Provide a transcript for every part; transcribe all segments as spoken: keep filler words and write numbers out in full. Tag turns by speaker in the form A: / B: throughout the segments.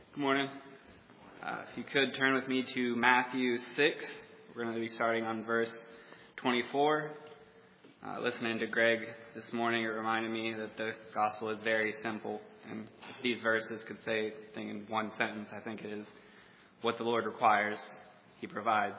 A: Good morning. Uh, if you could turn with me to Matthew six. We're going to be starting on verse twenty-four. Uh, listening to Greg this morning, it reminded me that the gospel is very simple. And if these verses could say anything in one sentence, I think it is what the Lord requires, He provides.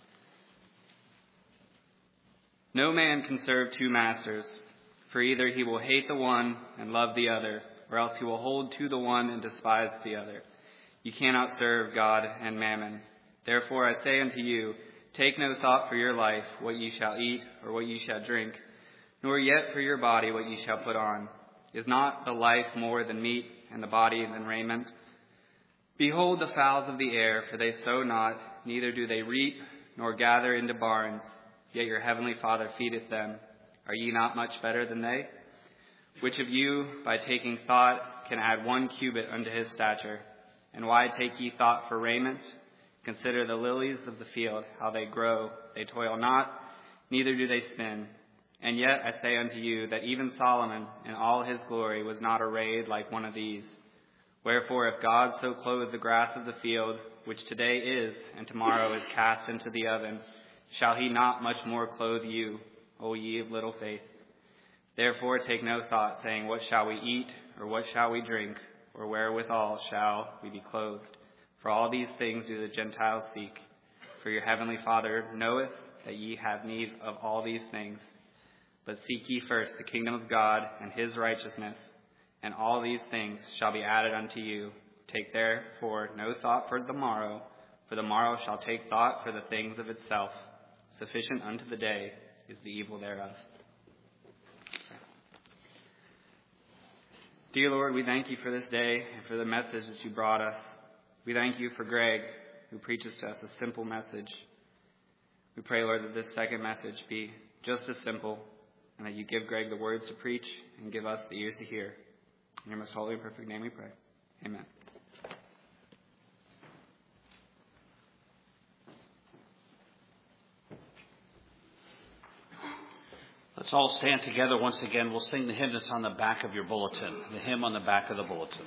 A: No man can serve two masters, for either he will hate the one and love the other, or else he will hold to the one and despise the other. You cannot serve God and mammon. Therefore I say unto you, take no thought for your life, what ye shall eat or what ye shall drink, nor yet for your body what ye shall put on. Is not the life more than meat, and the body than raiment? Behold the fowls of the air, for they sow not, neither do they reap, nor gather into barns, yet your heavenly Father feedeth them. Are ye not much better than they? Which of you, by taking thought, can add one cubit unto his stature? And why take ye thought for raiment? Consider the lilies of the field, how they grow. They toil not, neither do they spin. And yet I say unto you that even Solomon in all his glory was not arrayed like one of these. Wherefore if God so clothe the grass of the field, which today is and tomorrow is cast into the oven, shall he not much more clothe you, O ye of little faith? Therefore take no thought, saying, what shall we eat, or what shall we drink, or wherewithal shall we be clothed? For all these things do the Gentiles seek. For your heavenly Father knoweth that ye have need of all these things. But seek ye first the kingdom of God and his righteousness, and all these things shall be added unto you. Take therefore no thought for the morrow, for the morrow shall take thought for the things of itself. Sufficient unto the day is the evil thereof. Dear Lord, we thank you for this day and for the message that you brought us. We thank you for Greg, who preaches to us a simple message. We pray, Lord, that this second message be just as simple, and that you give Greg the words to preach and give us the ears to hear. In your most holy and perfect name we pray. Amen.
B: Let's all stand together once again. We'll sing the hymn that's on the back of your bulletin, the hymn on the back of the bulletin.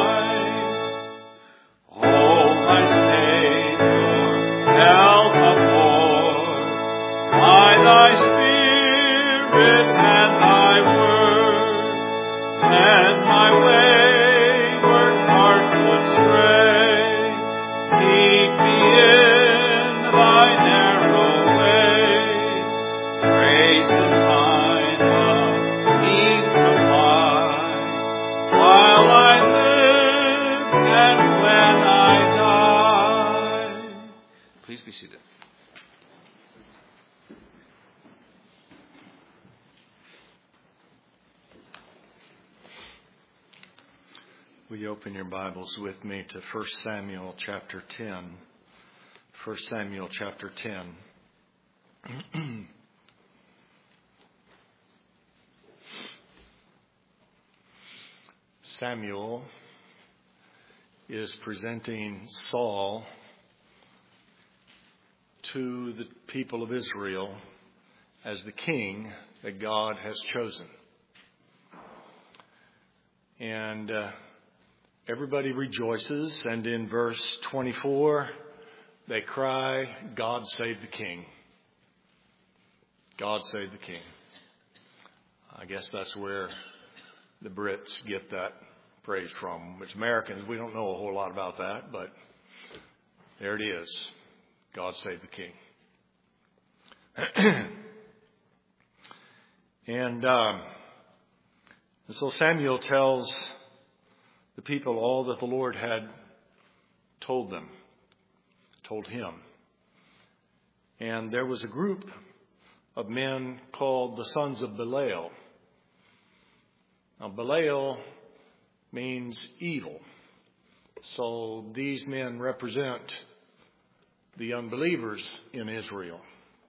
C: Help
B: be seated.
C: Will you open your Bibles with me to First Samuel chapter ten? First Samuel chapter ten. Samuel is presenting Saul to the people of Israel as the king that God has chosen. And uh, everybody rejoices, and in verse twenty-four, they cry, "God save the king. God save the king." I guess that's where the Brits get that phrase from. Which Americans, we don't know a whole lot about that, but there it is. God save the king. and, um, and so Samuel tells the people all that the Lord had told them, told him. And there was a group of men called the sons of Belial. Now, Belial means evil. So these men represent the unbelievers in Israel.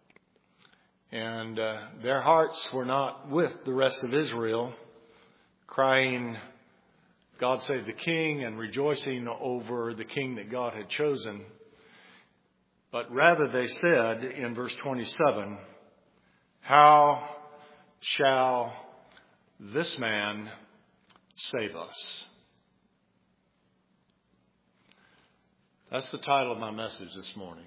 C: And uh, their hearts were not with the rest of Israel, crying, "God save the king," and rejoicing over the king that God had chosen. But rather they said in verse twenty-seven, "How shall this man save us?" That's the title of my message this morning.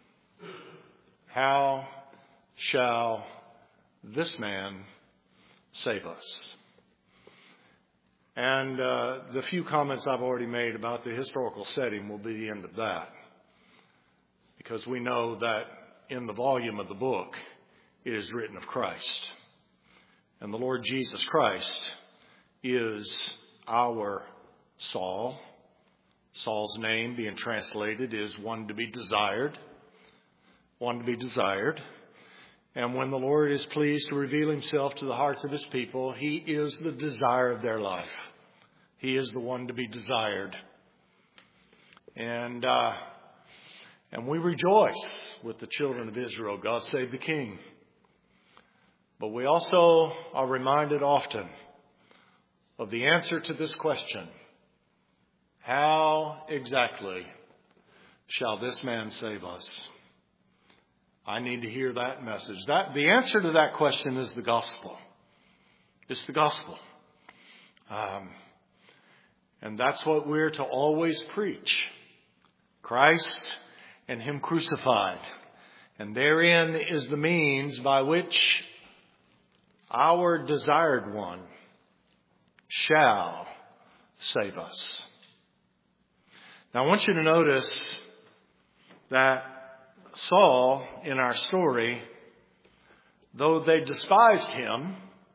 C: How shall this man save us? And uh, the few comments I've already made about the historical setting will be the end of that. Because we know that in the volume of the book, it is written of Christ. And the Lord Jesus Christ is our Saul. Saul's name, being translated, is one to be desired. One to be desired. And when the Lord is pleased to reveal himself to the hearts of his people, he is the desire of their life. He is the one to be desired. And uh, and we rejoice with the children of Israel. God save the king. But we also are reminded often of the answer to this question. How exactly shall this man save us? I need to hear that message. That the answer to that question is the gospel. It's the gospel. Um, and that's what we're to always preach. Christ and him crucified. And therein is the means by which our desired one shall save us. Now I want you to notice that Saul, in our story, though they despised him,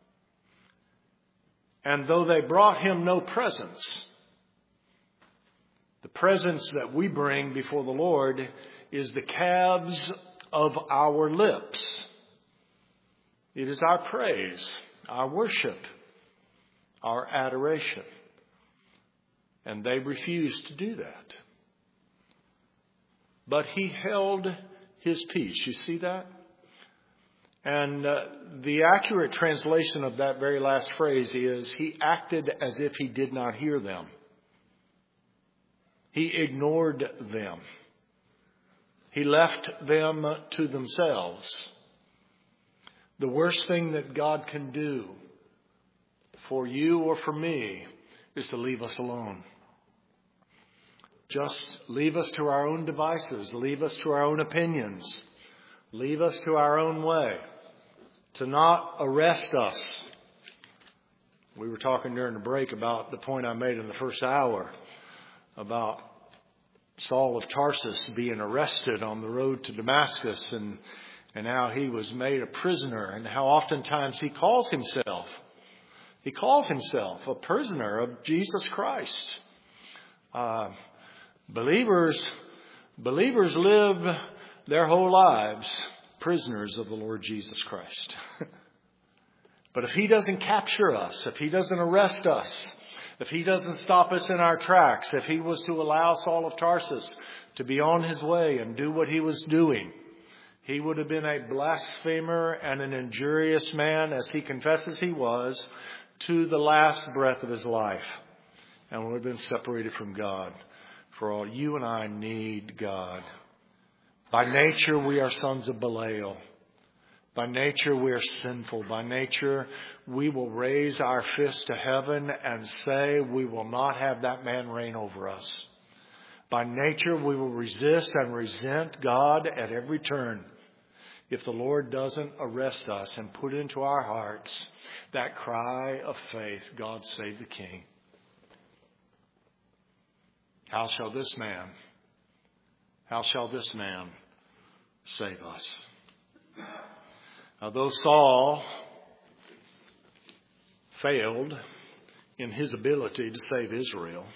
C: and though they brought him no presents, the presence that we bring before the Lord is the calves of our lips. It is our praise, our worship, our adoration. And they refused to do that. But he held his peace. You see that? And uh, the accurate translation of that very last phrase is, he acted as if he did not hear them. He ignored them. He left them to themselves. The worst thing that God can do for you or for me is to leave us alone. Just leave us to our own devices. Leave us to our own opinions. Leave us to our own way. To not arrest us. We were talking during the break about the point I made in the first hour about Saul of Tarsus being arrested on the road to Damascus, and, and how he was made a prisoner, and how oftentimes he calls himself, he calls himself a prisoner of Jesus Christ. Uh, believers, believers live their whole lives prisoners of the Lord Jesus Christ. But if He doesn't capture us, if He doesn't arrest us, if He doesn't stop us in our tracks, if He was to allow Saul of Tarsus to be on his way and do what he was doing, he would have been a blasphemer and an injurious man, as he confesses he was, to the last breath of his life, and would have been separated from God. For all, you and I need God. By nature, we are sons of Belial. By nature, we are sinful. By nature, we will raise our fist to heaven and say we will not have that man reign over us. By nature, we will resist and resent God at every turn. If the Lord doesn't arrest us and put into our hearts that cry of faith, God save the King. How shall this man, how shall this man save us? Now, though Saul failed in his ability to save Israel,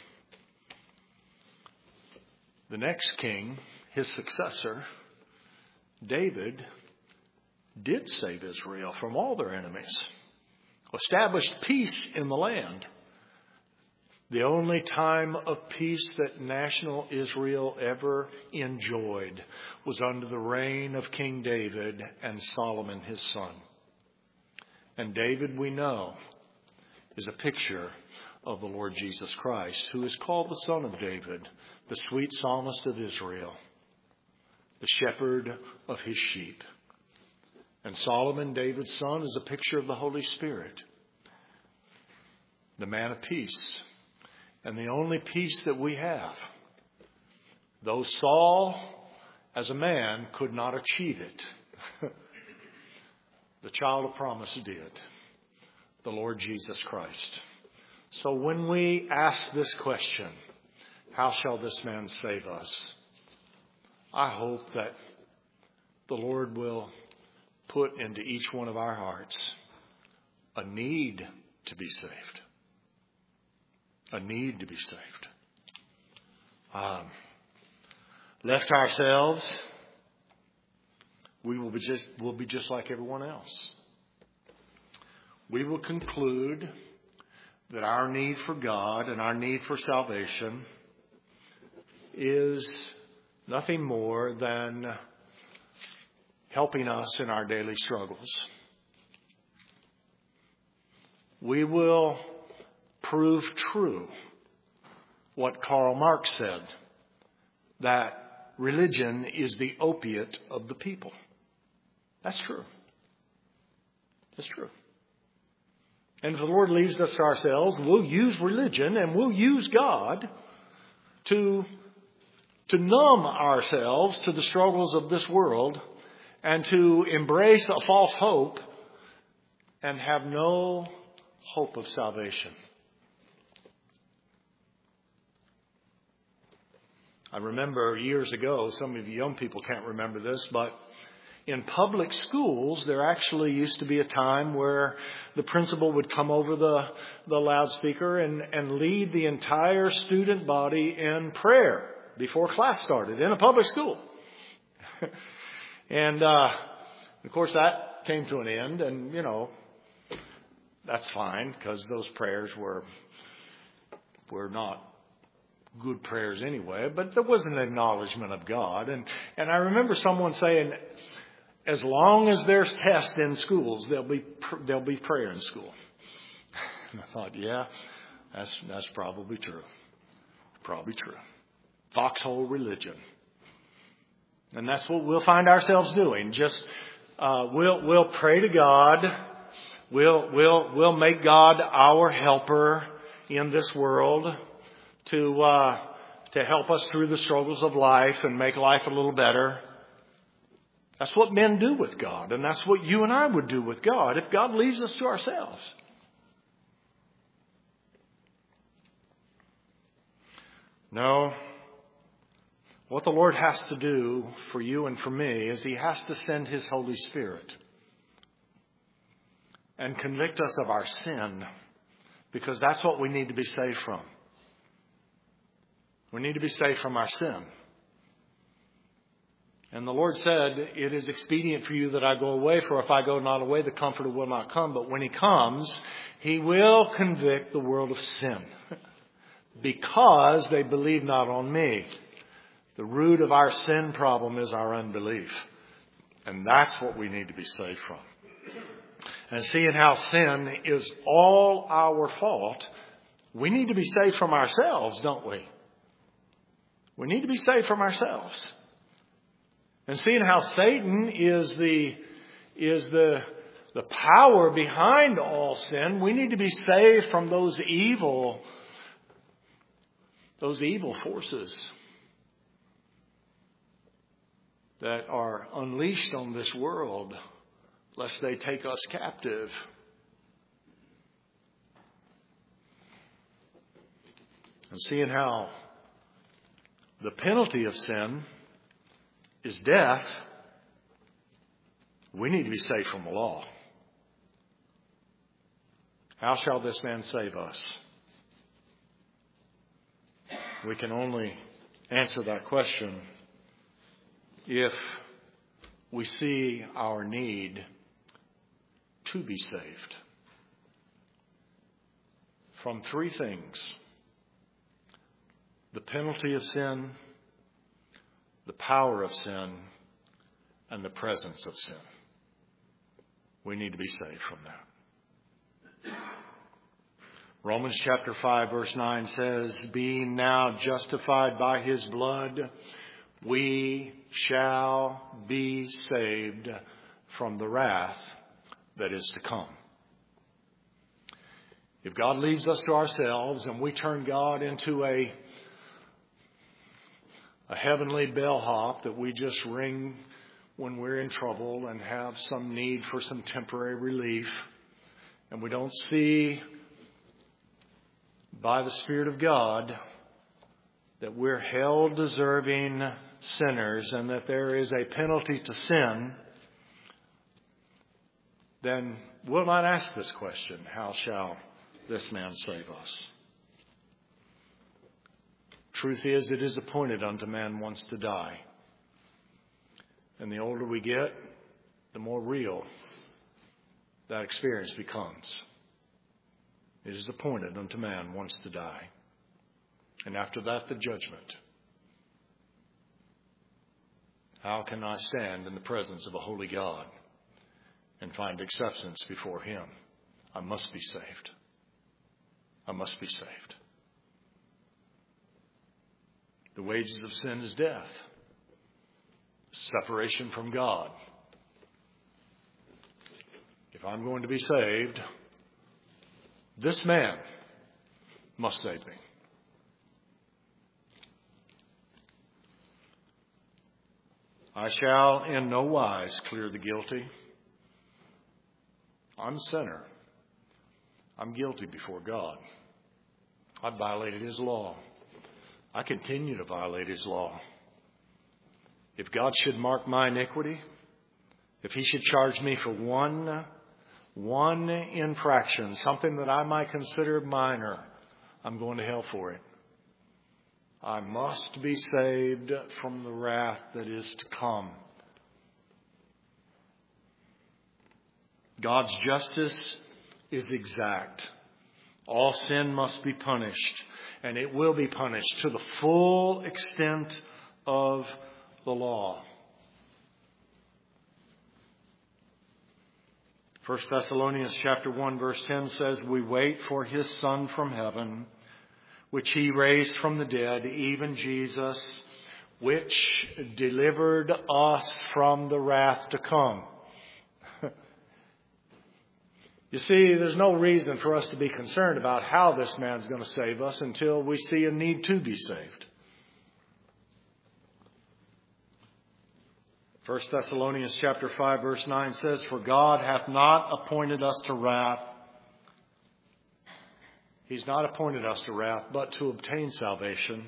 C: the next king, his successor, David, did save Israel from all their enemies, established peace in the land. The only time of peace that national Israel ever enjoyed was under the reign of King David and Solomon, his son. And David, we know, is a picture of the Lord Jesus Christ, who is called the Son of David, the sweet psalmist of Israel, the shepherd of his sheep. And Solomon, David's son, is a picture of the Holy Spirit, the man of peace, and the only peace that we have. Though Saul, as a man, could not achieve it, the child of promise did, the Lord Jesus Christ. So when we ask this question, how shall this man save us? I hope that the Lord will put into each one of our hearts a need to be saved. A need to be saved. Um, left ourselves, we will be just will be just like everyone else. We will conclude that our need for God and our need for salvation is nothing more than helping us in our daily struggles. We will prove true what Karl Marx said, that religion is the opiate of the people. That's true. That's true. And if the Lord leaves us to ourselves, we'll use religion and we'll use God to, to numb ourselves to the struggles of this world and to embrace a false hope and have no hope of salvation. I remember years ago, some of you young people can't remember this, but in public schools, there actually used to be a time where the principal would come over the, the loudspeaker and, and lead the entire student body in prayer before class started in a public school. and, uh, of course, that came to an end, and, you know, that's fine because those prayers were, were not good prayers anyway, but there was an acknowledgement of God. And, and I remember someone saying, as long as there's tests in schools, there'll be, there'll be prayer in school. And I thought, yeah, that's, that's probably true. Probably true. Foxhole religion. And that's what we'll find ourselves doing. Just, uh, we'll, we'll pray to God. We'll, we'll, we'll make God our helper in this world to, uh, to help us through the struggles of life and make life a little better. That's what men do with God, and that's what you and I would do with God if God leaves us to ourselves. No. What the Lord has to do for you and for me is He has to send His Holy Spirit and convict us of our sin, because that's what we need to be saved from. We need to be saved from our sin. And the Lord said, it is expedient for you that I go away, for if I go not away, the Comforter will not come. But when he comes, he will convict the world of sin, because they believe not on me. The root of our sin problem is our unbelief. And that's what we need to be saved from. And seeing how sin is all our fault, we need to be saved from ourselves, don't we? We need to be saved from ourselves. And seeing how Satan is the is the the power behind all sin, we need to be saved from those evil those evil forces that are unleashed on this world, lest they take us captive. And seeing how the penalty of sin is death, we need to be saved from the law. How shall this man save us? We can only answer that question if we see our need to be saved from three things: the penalty of sin, the power of sin, and the presence of sin. We need to be saved from that. Romans chapter five verse nine says, being now justified by his blood, we shall be saved from the wrath that is to come. If God leaves us to ourselves and we turn God into a a heavenly bellhop that we just ring when we're in trouble and have some need for some temporary relief, and we don't see by the Spirit of God that we're hell deserving sinners and that there is a penalty to sin, then we'll not ask this question, how shall this man save us? Truth is, it is appointed unto man once to die. And the older we get, the more real that experience becomes. It is appointed unto man once to die. And after that, the judgment. How can I stand in the presence of a holy God and find acceptance before him? I must be saved. I must be saved. The wages of sin is death, separation from God. If I'm going to be saved, this man must save me. I shall in no wise clear the guilty. I'm a sinner. I'm guilty before God. I violated his law. I continue to violate his law. If God should mark my iniquity, if he should charge me for one, one infraction, something that I might consider minor, I'm going to hell for it. I must be saved from the wrath that is to come. God's justice is exact. All sin must be punished, and it will be punished to the full extent of the law. First Thessalonians chapter one verse ten says, we wait for his Son from heaven, which he raised from the dead, even Jesus, which delivered us from the wrath to come. You see, there's no reason for us to be concerned about how this man's going to save us until we see a need to be saved. First Thessalonians chapter five verse nine says, for God hath not appointed us to wrath. He's not appointed us to wrath, but to obtain salvation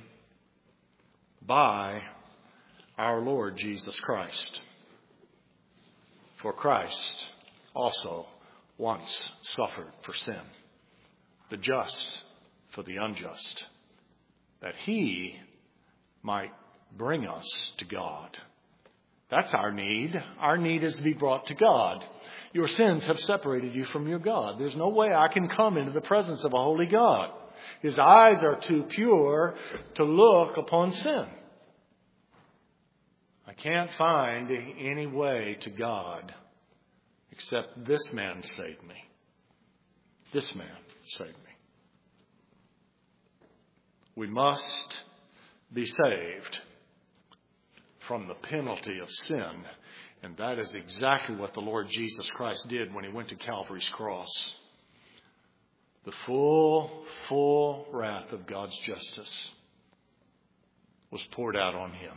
C: by our Lord Jesus Christ. For Christ also once suffered for sin, the just for the unjust, that he might bring us to God, That's our need. Our need is to be brought to God. Your sins have separated you from your God. There's no way I can come into the presence of a holy God. His eyes are too pure to look upon sin. I can't find any way to God except this man saved me. This man saved me. We must be saved from the penalty of sin. And that is exactly what the Lord Jesus Christ did when he went to Calvary's cross. The full, full wrath of God's justice was poured out on him.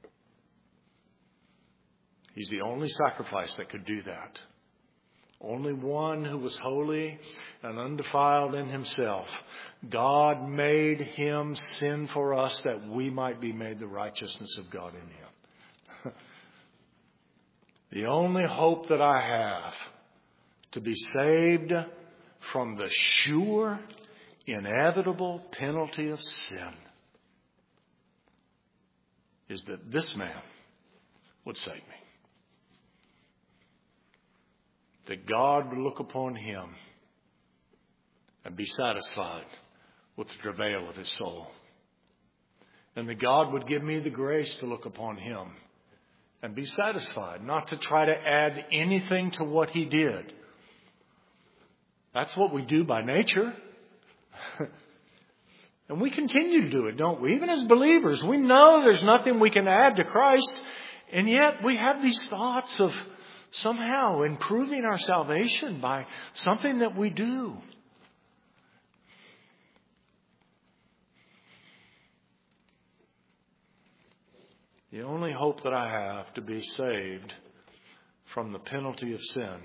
C: He's the only sacrifice that could do that. Only one who was holy and undefiled in himself. God made him sin for us that we might be made the righteousness of God in him. The only hope that I have to be saved from the sure, inevitable penalty of sin is that this man would save me. That God would look upon him and be satisfied with the travail of his soul. And that God would give me the grace to look upon him and be satisfied, not to try to add anything to what he did. That's what we do by nature. And we continue to do it, don't we? Even as believers, we know there's nothing we can add to Christ. And yet we have these thoughts of somehow improving our salvation by something that we do. The only hope that I have to be saved from the penalty of sin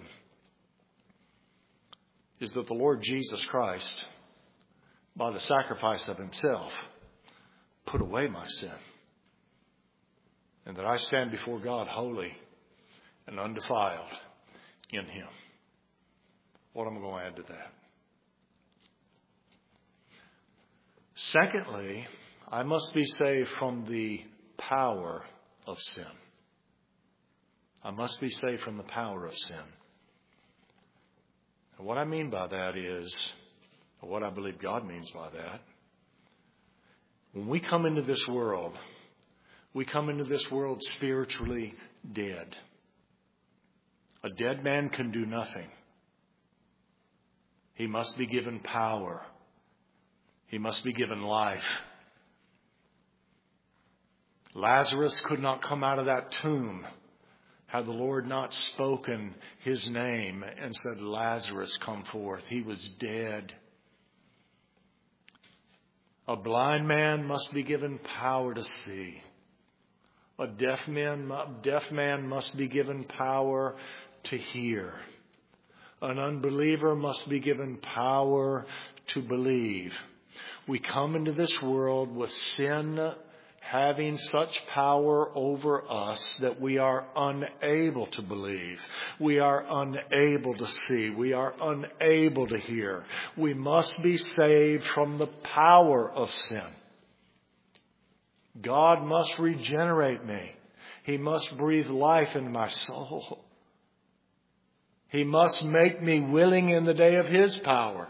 C: is that the Lord Jesus Christ, by the sacrifice of himself, put away my sin. And that I stand before God holy and undefiled in him. What am I going to add to that? Secondly, I must be saved from the power of sin. I must be saved from the power of sin. And what I mean by that is, or what I believe God means by that, when we come into this world, we come into this world spiritually dead. A dead man can do nothing. He must be given power. He must be given life. Lazarus could not come out of that tomb had the Lord not spoken his name and said, Lazarus, come forth. He was dead. A blind man must be given power to see. A deaf man, deaf man must be given power to hear. An unbeliever must be given power to believe. We come into this world with sin having such power over us that we are unable to believe. We are unable to see. We are unable to hear. We must be saved from the power of sin. God must regenerate me. He must breathe life in my soul. He must make me willing in the day of his power.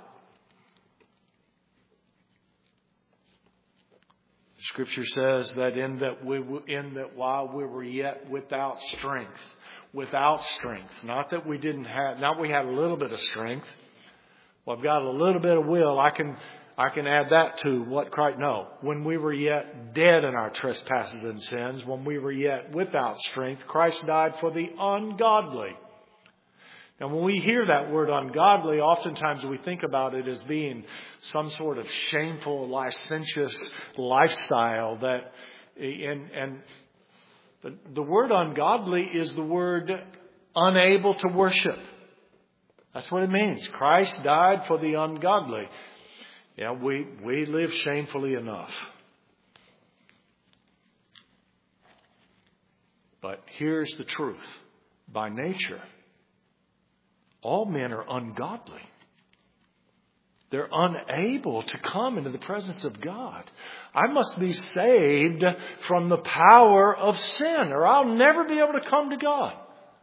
C: Scripture says that in that we in that while we were yet without strength, without strength, not that we didn't have, not we had a little bit of strength. Well, I've got a little bit of will. I can I can add that to what Christ. No, when we were yet dead in our trespasses and sins, when we were yet without strength, Christ died for the ungodly. And when we hear that word ungodly, oftentimes we think about it as being some sort of shameful, licentious lifestyle that, and, and the, the word ungodly is the word unable to worship. That's what it means. Christ died for the ungodly. Yeah, we, we live shamefully enough. But here's the truth. By nature, all men are ungodly. They're unable to come into the presence of God. I must be saved from the power of sin, or I'll never be able to come to God.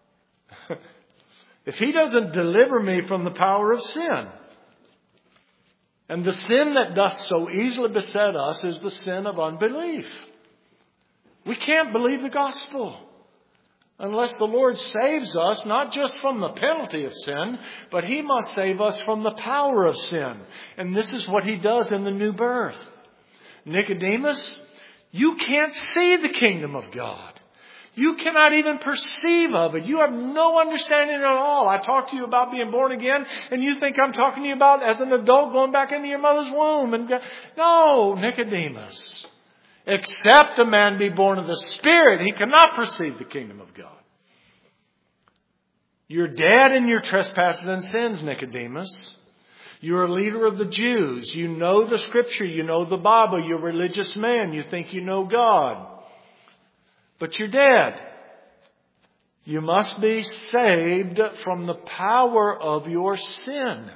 C: If He doesn't deliver me from the power of sin. And the sin that doth so easily beset us is the sin of unbelief. We can't believe the gospel unless the Lord saves us, not just from the penalty of sin, but He must save us from the power of sin. And this is what He does in the new birth. Nicodemus, you can't see the kingdom of God. You cannot even perceive of it. You have no understanding at all. I talk to you about being born again, and you think I'm talking to you about as an adult going back into your mother's womb. And no, Nicodemus. Except a man be born of the Spirit, he cannot perceive the kingdom of God. You're dead in your trespasses and sins, Nicodemus. You're a leader of the Jews. You know the Scripture. You know the Bible. You're a religious man. You think you know God. But you're dead. You must be saved from the power of your sin.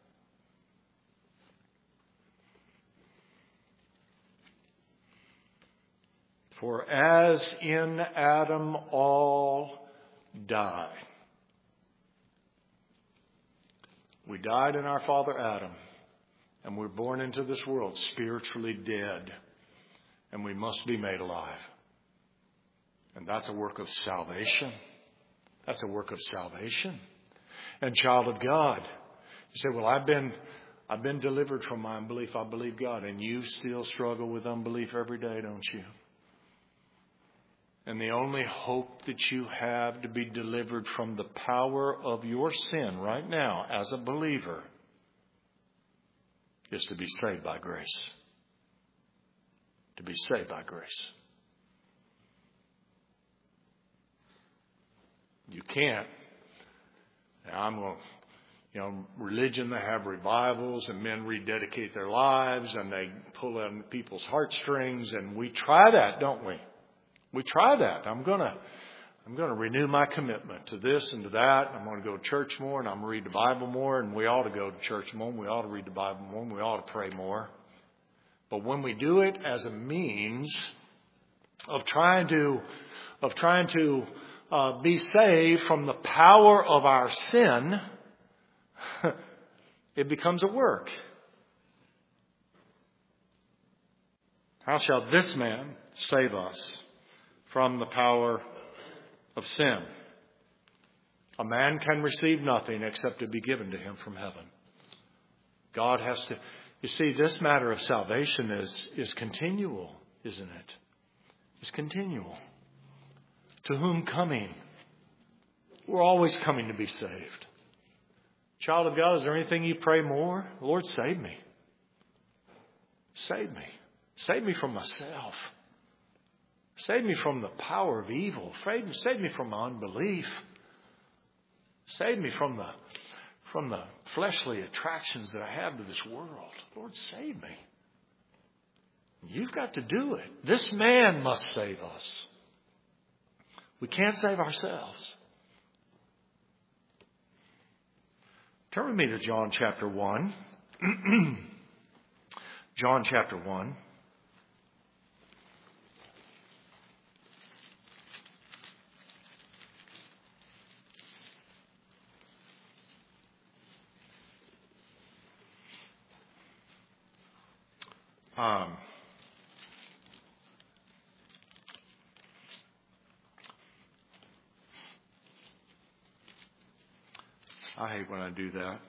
C: For as in Adam all die. We died in our father Adam, and we're born into this world spiritually dead, and we must be made alive. And that's a work of salvation. That's a work of salvation. And child of God, you say, well, I've been I've been delivered from my unbelief. I believe God. And you still struggle with unbelief every day, don't you? And the only hope that you have to be delivered from the power of your sin right now as a believer is to be saved by grace. To be saved by grace. You can't. Now I'm going to, you know, religion, they have revivals and men rededicate their lives and they pull on people's heartstrings, and we try that, don't we? We try that. I'm going to I'm going to renew my commitment to this and to that. I'm going to go to church more, and I'm going to read the Bible more, and we ought to go to church more, and we ought to read the Bible more, and we ought to pray more. But when we do it as a means of trying to of trying to uh, be saved from the power of our sin, it becomes a work. How shall this man save us from the power of sin? A man can receive nothing except to be given to him from heaven. God has to... You see, this matter of salvation is, is continual, isn't it? It's continual. To whom coming? We're always coming to be saved. Child of God, is there anything you pray more? Lord, save me. Save me. Save me from myself. Save me from the power of evil. Save me, save me from my unbelief. Save me from the, from the fleshly attractions that I have to this world. Lord, save me. You've got to do it. This man must save us. We can't save ourselves. Turn with me to John chapter one. John chapter one. Um, I hate when I do that.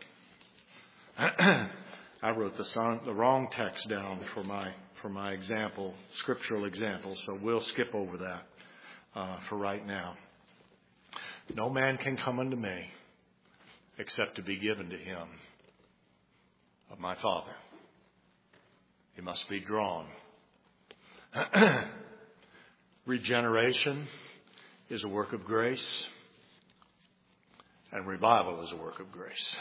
C: I wrote the song, the wrong text down for my for my example, scriptural example, so we'll skip over that uh, for right now. No man can come unto me except to be given to him of my Father. He must be drawn. Regeneration is a work of grace, and revival is a work of grace.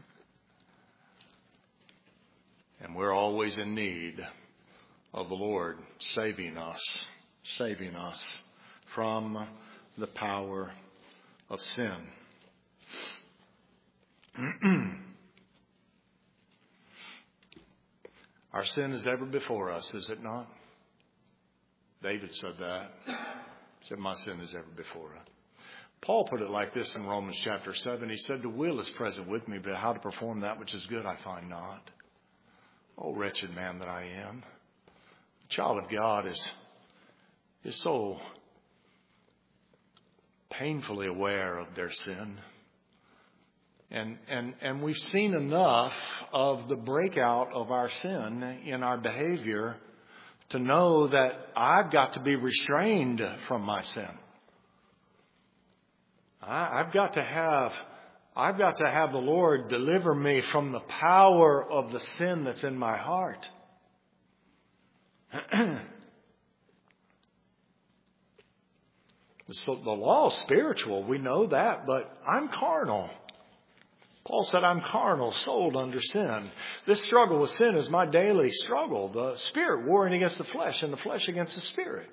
C: And we're always in need of the Lord saving us, saving us from the power of sin. Our sin is ever before us, is it not? David said that. He said, my sin is ever before us. Paul put it like this in Romans chapter seven. He said, the will is present with me, but how to perform that which is good I find not. Oh, wretched man that I am. The child of God is, is so painfully aware of their sin. And, and, and we've seen enough of the breakout of our sin in our behavior to know that I've got to be restrained from my sin. I, I've got to have, I've got to have the Lord deliver me from the power of the sin that's in my heart. So the law is spiritual, we know that, but I'm carnal. Paul said, I'm carnal, sold under sin. This struggle with sin is my daily struggle. The spirit warring against the flesh and the flesh against the spirit.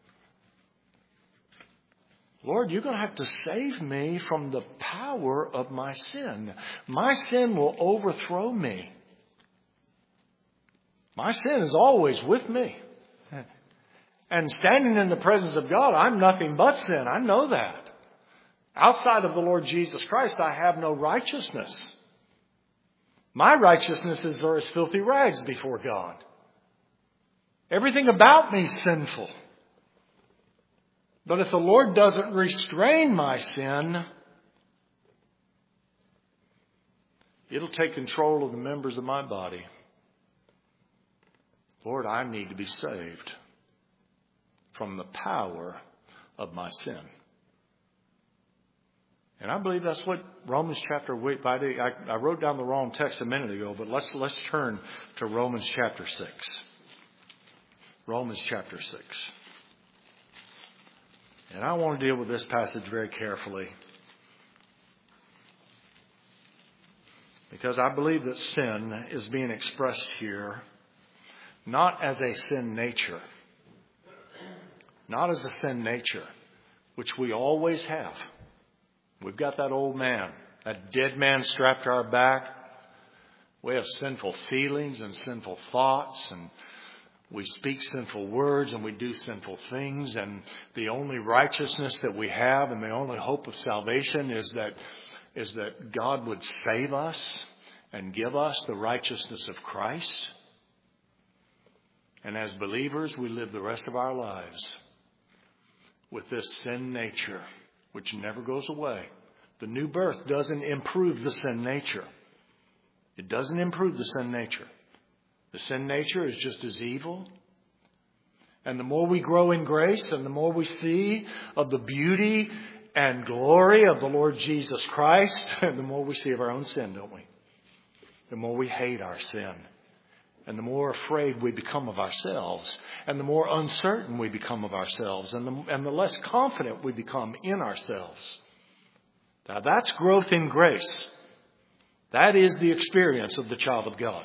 C: Lord, you're going to have to save me from the power of my sin. My sin will overthrow me. My sin is always with me. And standing in the presence of God, I'm nothing but sin. I know that. Outside of the Lord Jesus Christ, I have no righteousness. My righteousnesses are as filthy rags before God. Everything about me is sinful. But if the Lord doesn't restrain my sin, it'll take control of the members of my body. Lord, I need to be saved from the power of my sin. And I believe that's what Romans chapter, I, I wrote down the wrong text a minute ago, but let's, let's turn to Romans chapter six. Romans chapter six. And I want to deal with this passage very carefully, because I believe that sin is being expressed here not as a sin nature, not as a sin nature, which we always have. We've got that old man, that dead man strapped to our back. We have sinful feelings and sinful thoughts, and we speak sinful words and we do sinful things. And the only righteousness that we have and the only hope of salvation is that, is that God would save us and give us the righteousness of Christ. And as believers, we live the rest of our lives with this sin nature, which never goes away. The new birth doesn't improve the sin nature. It doesn't improve the sin nature. The sin nature is just as evil. And the more we grow in grace and the more we see of the beauty and glory of the Lord Jesus Christ, the more we see of our own sin, don't we? The more we hate our sin. And the more afraid we become of ourselves. And the more uncertain we become of ourselves. And the, and the less confident we become in ourselves. Now that's growth in grace. That is the experience of the child of God.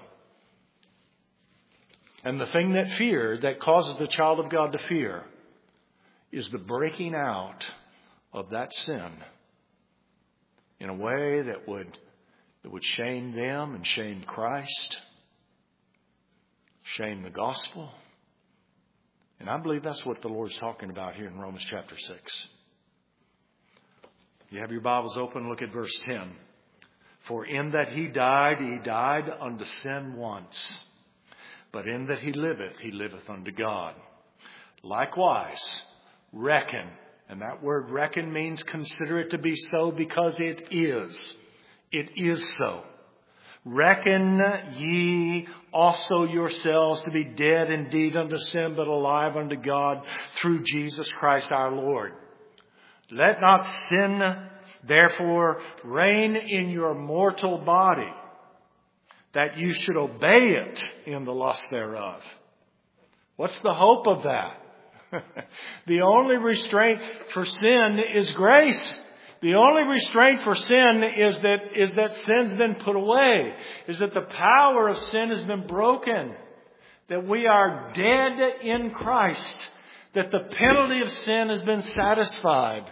C: And the thing that fear, that causes the child of God to fear, is the breaking out of that sin in a way that would, that would shame them and shame Christ. Shame the gospel. And I believe that's what the Lord's talking about here in Romans chapter six. You have your Bibles open, look at verse ten. For in that he died, he died unto sin once. But in that he liveth, he liveth unto God. Likewise, reckon. And that word reckon means consider it to be so because it is. It is so. Reckon ye also yourselves to be dead indeed unto sin, but alive unto God through Jesus Christ our Lord. Let not sin therefore reign in your mortal body, that you should obey it in the lust thereof. What's the hope of that? The only restraint for sin is grace. The only restraint for sin is that, is that sin's been put away. Is that the power of sin has been broken. That we are dead in Christ. That the penalty of sin has been satisfied.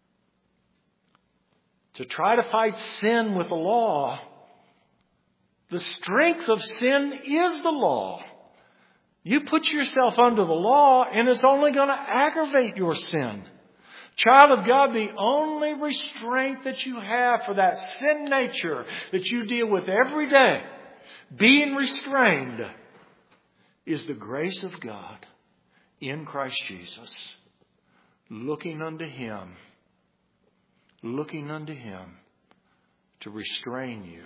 C: To try to fight sin with the law The strength of sin is the law. You put yourself under the law and it's only going to aggravate your sin. Child of God, the only restraint that you have for that sin nature that you deal with every day, being restrained, is the grace of God in Christ Jesus. Looking unto Him. Looking unto Him to restrain you.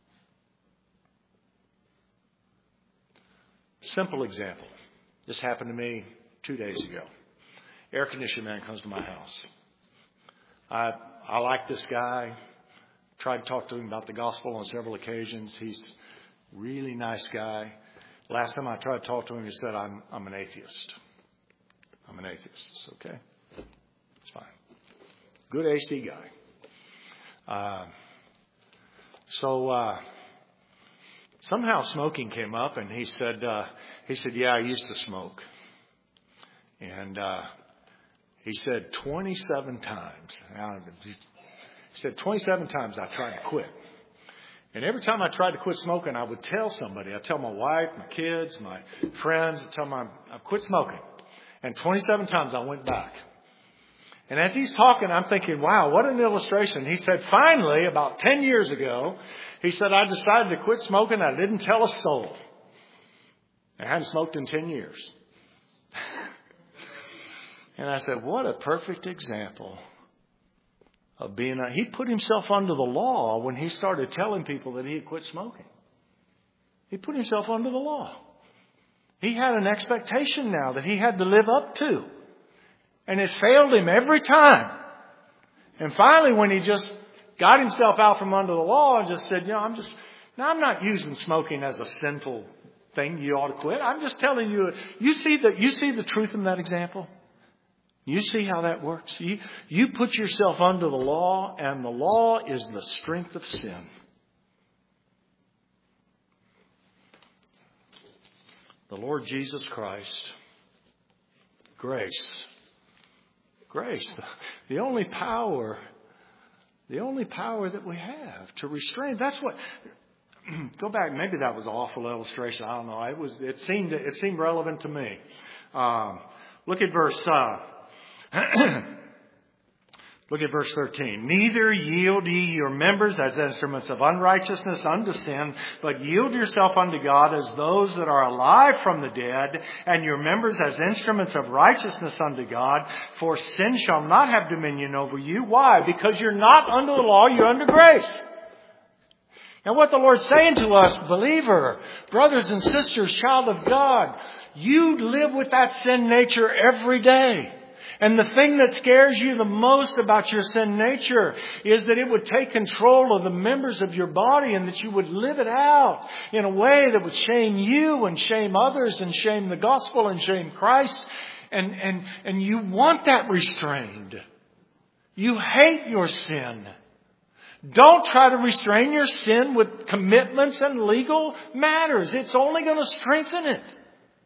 C: Simple example. This happened to me two days ago. Air conditioning man comes to my house. I I like this guy. Tried to talk to him about the gospel on several occasions. He's a really nice guy. Last time I tried to talk to him, he said, I'm I'm an atheist. I'm an atheist. It's okay. It's fine. Good A C guy. Uh, so uh, somehow smoking came up, and he said, uh, he said, yeah, I used to smoke. And uh, he said twenty-seven times. He said twenty-seven times I tried to quit. And every time I tried to quit smoking, I would tell somebody. I'd tell my wife, my kids, my friends. I'd tell them I've quit smoking. And twenty-seven times I went back. And as he's talking, I'm thinking, wow, what an illustration. He said, finally, about ten years ago, he said, I decided to quit smoking. I didn't tell a soul. I hadn't smoked in ten years. And I said, what a perfect example of being a... He put himself under the law when he started telling people that he had quit smoking. He put himself under the law. He had an expectation now that he had to live up to. And it failed him every time. And finally, when he just got himself out from under the law and just said, you know, I'm just... Now, I'm not using smoking as a sinful thing you ought to quit. I'm just telling you, you see the, you see the truth in that example? You see how that works? You, you put yourself under the law, and the law is the strength of sin. The Lord Jesus Christ, grace, grace, the, the only power, the only power that we have to restrain. That's what. Go back. Maybe that was an awful illustration. I don't know. It was. It seemed. It seemed relevant to me. Um, look at verse. Uh, Look at verse thirteen. Neither yield ye your members as instruments of unrighteousness unto sin, but yield yourself unto God as those that are alive from the dead, and your members as instruments of righteousness unto God. For sin shall not have dominion over you. Why? Because you're not under the law, you're under grace. And what the Lord's saying to us, believer, brothers and sisters, child of God, you live with that sin nature every day. And the thing that scares you the most about your sin nature is that it would take control of the members of your body and that you would live it out in a way that would shame you and shame others and shame the gospel and shame Christ. And, and, and you want that restrained. You hate your sin. Don't try to restrain your sin with commitments and legal matters. It's only going to strengthen it.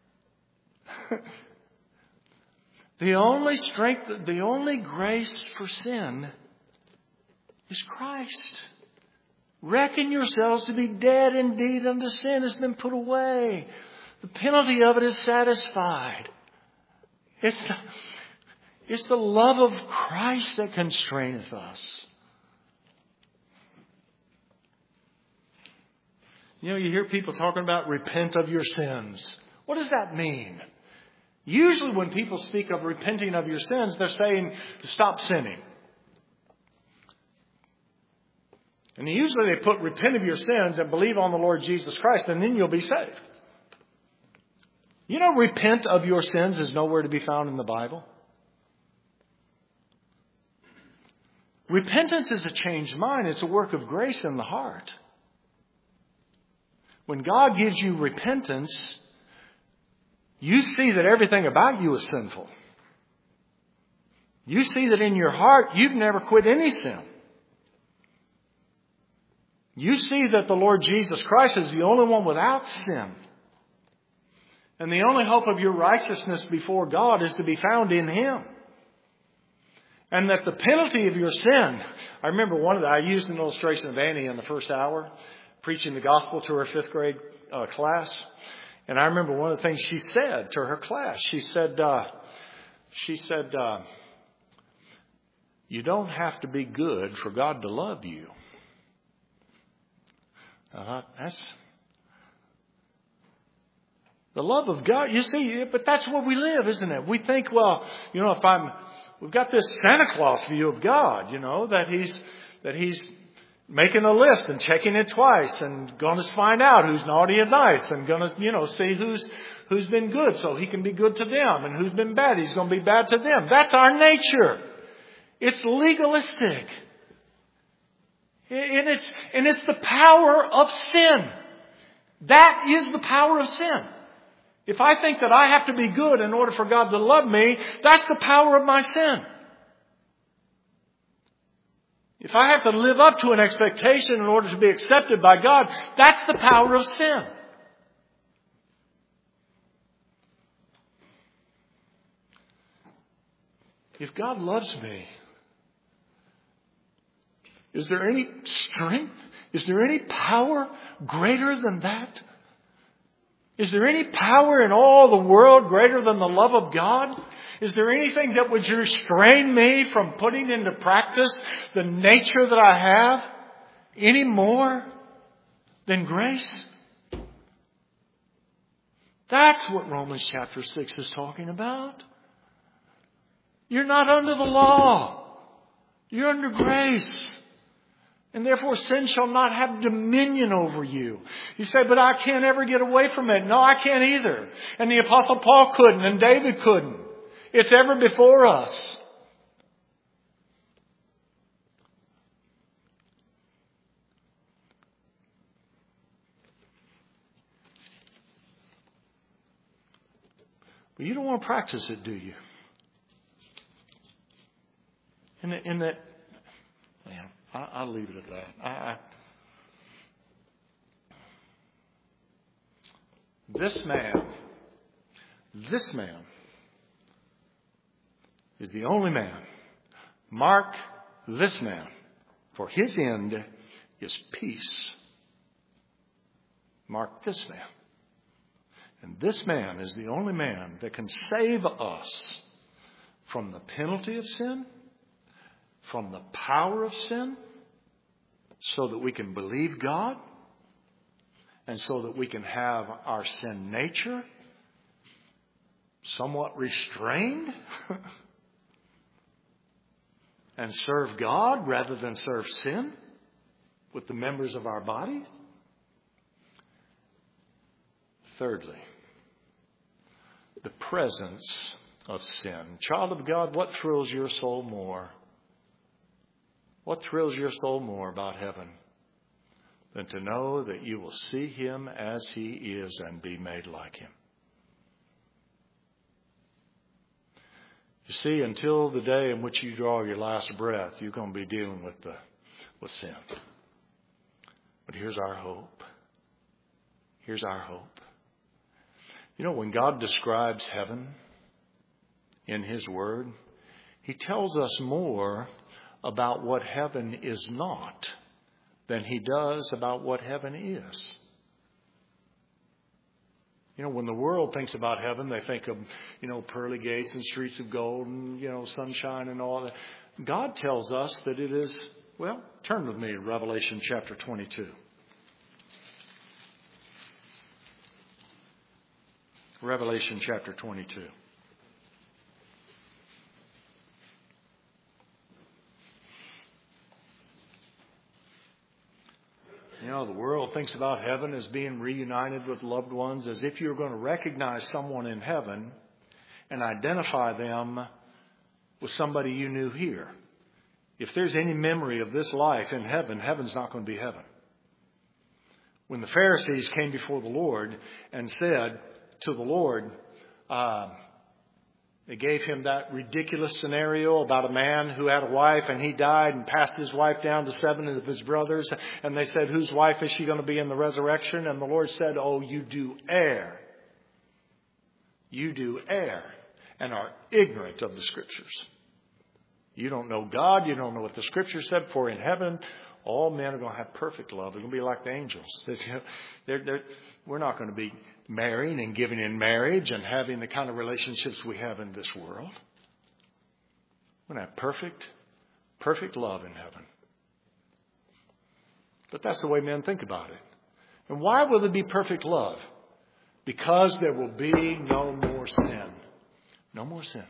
C: The only strength, the only grace for sin is Christ. Reckon yourselves to be dead indeed unto sin has been put away. The penalty of it is satisfied. It's the, it's the love of Christ that constraineth us. You know, you hear people talking about repent of your sins. What does that mean? Usually when people speak of repenting of your sins, they're saying to stop sinning. And usually they put repent of your sins and believe on the Lord Jesus Christ, and then you'll be saved. You know, repent of your sins is nowhere to be found in the Bible. Repentance is a changed mind. It's a work of grace in the heart. When God gives you repentance, you see that everything about you is sinful. You see that in your heart you've never quit any sin. You see that the Lord Jesus Christ is the only one without sin. And the only hope of your righteousness before God is to be found in Him. And that the penalty of your sin, I remember one of the, I used an illustration of Annie in the first hour. preaching the gospel to her fifth grade uh, class. And I remember one of the things she said to her class. She said, uh, she said, uh, you don't have to be good for God to love you. Uh, that's the love of God. You see, but that's where we live, isn't it? We think, well, you know, if I'm, we've got this Santa Claus view of God, you know, that he's, that he's making a list and checking it twice and going to find out who's naughty and nice and going to, you know, see who's, who's been good so he can be good to them, and who's been bad, he's going to be bad to them. That's our nature. It's legalistic. And it's, and it's the power of sin. That is the power of sin. If I think that I have to be good in order for God to love me, that's the power of my sin. If I have to live up to an expectation in order to be accepted by God, that's the power of sin. If God loves me, is there any strength? Is there any power greater than that? Is there any power in all the world greater than the love of God? Is there anything that would restrain me from putting into practice the nature that I have any more than grace? That's what Romans chapter six is talking about. You're not under the law. You're under grace. And therefore sin shall not have dominion over you. You say, but I can't ever get away from it. No, I can't either. And the Apostle Paul couldn't, and David couldn't. It's ever before us. But you don't want to practice it, do you? In, the, in that, man, I, I'll leave it at that. I, I, this man, this man is the only man. Mark this man, for his end is peace. Mark this man. And this man is the only man that can save us from the penalty of sin, from the power of sin, so that we can believe God, and so that we can have our sin nature somewhat restrained and serve God rather than serve sin with the members of our bodies. Thirdly, the presence of sin. Child of God, what thrills your soul more? What thrills your soul more about heaven than to know that you will see Him as He is and be made like Him? You see, until the day in which you draw your last breath, you're going to be dealing with the with sin. But here's our hope. Here's our hope. You know, when God describes heaven in His Word, He tells us more about what heaven is not than He does about what heaven is. You know, when the world thinks about heaven, they think of, you know, pearly gates and streets of gold and, you know, sunshine and all that. God tells us that it is, well, turn with me to Revelation chapter twenty-two. Revelation chapter twenty-two. You know, the world thinks about heaven as being reunited with loved ones, as if you're going to recognize someone in heaven and identify them with somebody you knew here. If there's any memory of this life in heaven, heaven's not going to be heaven. When the Pharisees came before the Lord and said to the Lord, uh, they gave him that ridiculous scenario about a man who had a wife and he died and passed his wife down to seven of his brothers. And they said, whose wife is she going to be in the resurrection? And the Lord said, oh, you do err. You do err and are ignorant of the Scriptures. You don't know God. You don't know what the Scripture said. For in heaven, all men are going to have perfect love. They're going to be like the angels. They're, they're, we're not going to be marrying and giving in marriage and having the kind of relationships we have in this world. We're going to have perfect, perfect love in heaven. But that's the way men think about it. And why will there be perfect love? Because there will be no more sin. No more sin.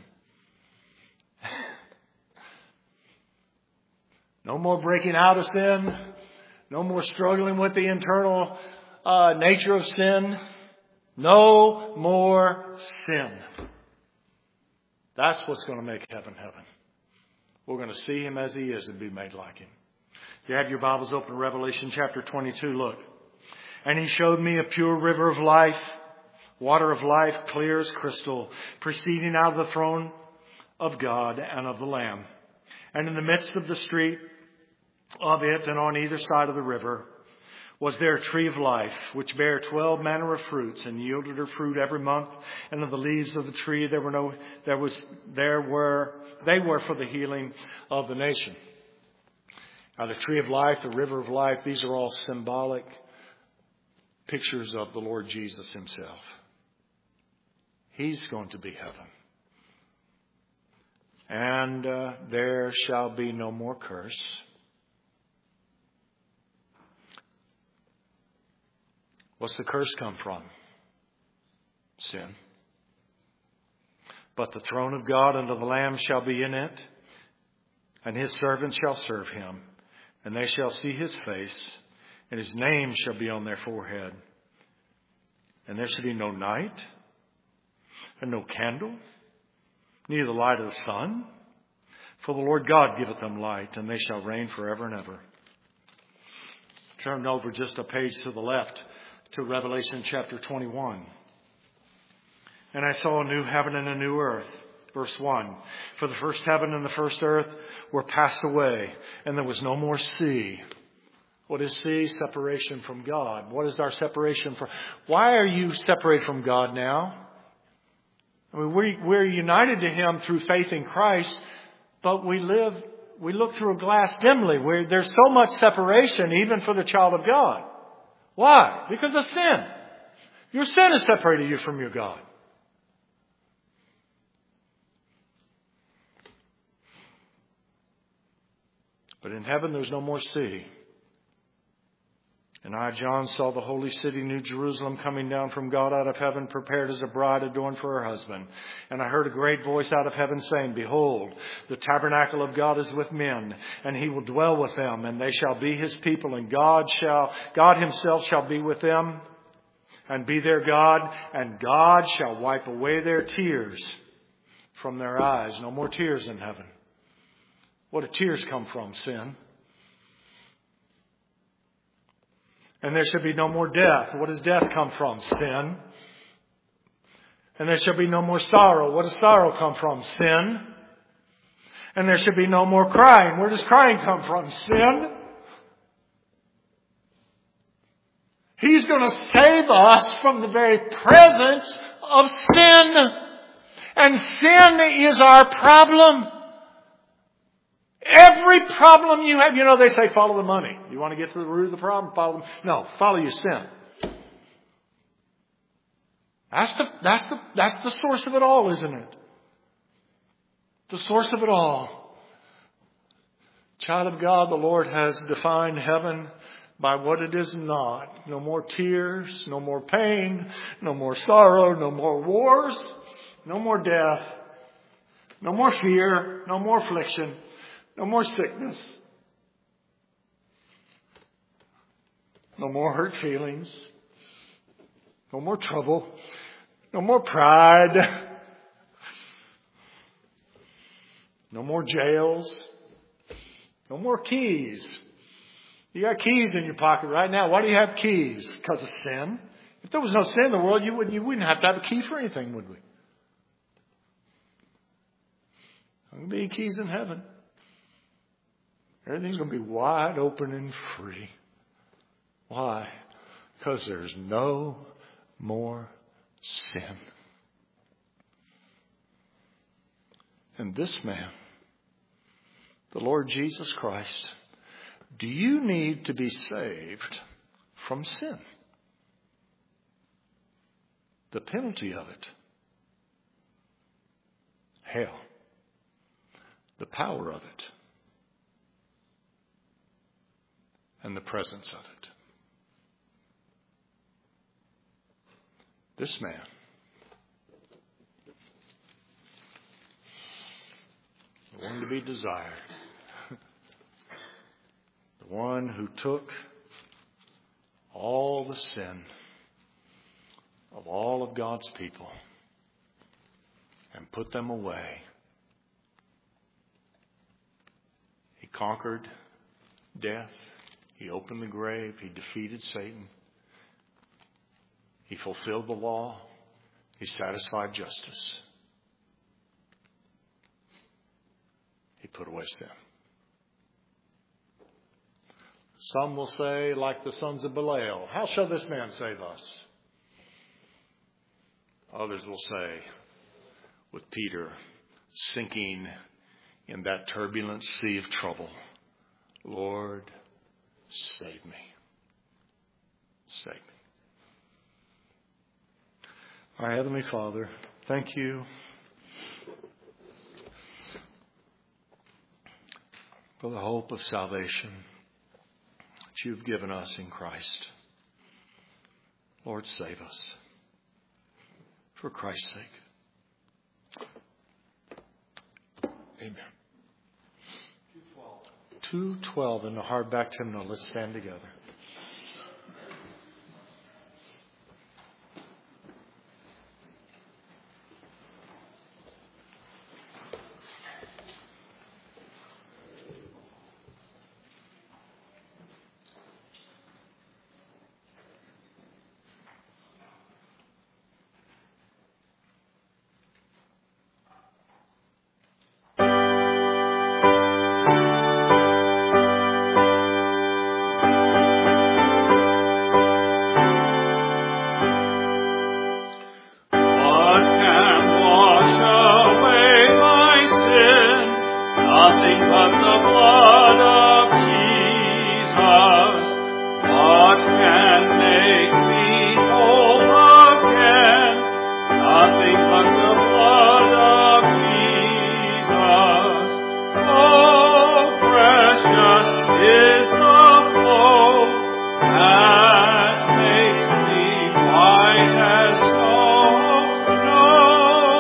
C: No more breaking out of sin. No more struggling with the internal uh, nature of sin. No more sin. That's what's going to make heaven heaven. We're going to see Him as He is and be made like Him. If you have your Bibles open to Revelation chapter twenty-two, look. And He showed me a pure river of life, water of life, clear as crystal, proceeding out of the throne of God and of the Lamb. And in the midst of the street of it, and on either side of the river, was there a tree of life, which bare twelve manner of fruits, and yielded her fruit every month. And of the leaves of the tree there were no, there was, there were, they were for the healing of the nation. Now the tree of life, the river of life, these are all symbolic pictures of the Lord Jesus Himself. He's going to be heaven. And uh, there shall be no more curse. What's the curse come from? Sin. But the throne of God and of the Lamb shall be in it, and His servants shall serve Him, and they shall see His face, and His name shall be on their forehead. And there shall be no night, and no candle, neither the light of the sun, for the Lord God giveth them light, and they shall reign forever and ever. Turn over just a page to the left to Revelation chapter twenty-one. And I saw a new heaven and a new earth. Verse one. For the first heaven and the first earth were passed away, and there was no more sea. What is sea? Separation from God. What is our separation from? Why are you separated from God now? I mean, we, we're united to Him through faith in Christ, but we live, we look through a glass dimly. Where there's so much separation, even for the child of God. Why? Because of sin. Your sin has separated you from your God. But in heaven there's no more sea. And I, John, saw the holy city, New Jerusalem, coming down from God out of heaven, prepared as a bride adorned for her husband. And I heard a great voice out of heaven saying, Behold, the tabernacle of God is with men, and He will dwell with them, and they shall be His people, and God shall, God Himself shall be with them, and be their God, and God shall wipe away their tears from their eyes. No more tears in heaven. What do tears come from? Sin. And there shall be no more death. What does death come from? Sin. And there shall be no more sorrow. What does sorrow come from? Sin. And there shall be no more crying. Where does crying come from? Sin. He's going to save us from the very presence of sin. And sin is our problem. Every problem you have, you know, they say follow the money. You want to get to the root of the problem? Follow them. No, follow your sin. That's the, that's the, that's the source of it all, isn't it? The source of it all. Child of God, the Lord has defined heaven by what it is not. No more tears, no more pain, no more sorrow, no more wars, no more death, no more fear, no more affliction. No more sickness. No more hurt feelings. No more trouble. No more pride. No more jails. No more keys. You got keys in your pocket right now. Why do you have keys? Because of sin. If there was no sin in the world, you wouldn't, you wouldn't have to have a key for anything, would we? There will be keys in heaven. Everything's going to be wide open and free. Why? Because there's no more sin. And this man, the Lord Jesus Christ, do you need to be saved from sin? The penalty of it. Hell. The power of it. And the presence of it. This man, the one to be desired, the one who took all the sin of all of God's people and put them away. He conquered death. He opened the grave. He defeated Satan. He fulfilled the law. He satisfied justice. He put away sin. Some will say, like the sons of Belial, how shall this man save us? Others will say, with Peter sinking in that turbulent sea of trouble, Lord, save me. Save me. Our Heavenly Father, thank you for the hope of salvation that you've given us in Christ. Lord, save us for Christ's sake. Amen. two twelve in the hardback hymnal. Let's stand together.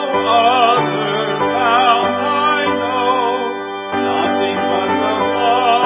D: Nothing but the blood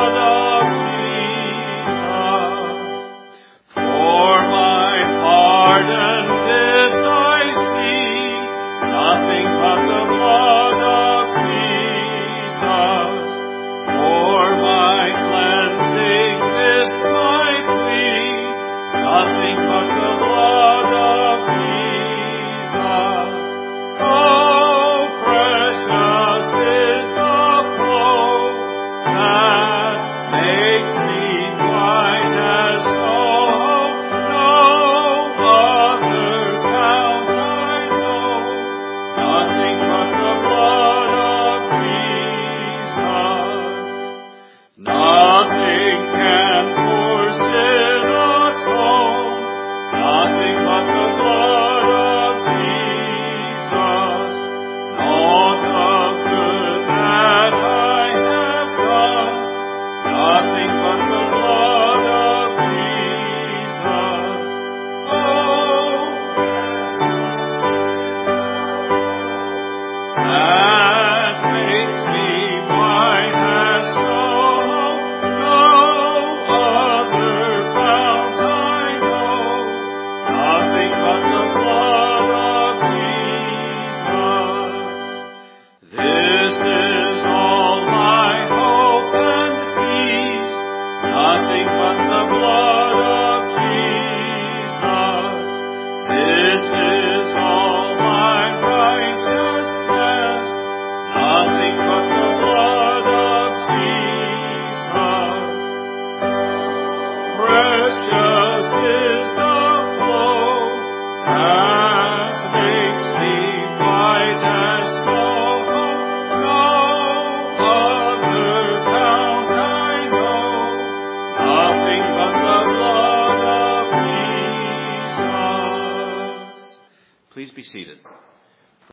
B: be seated.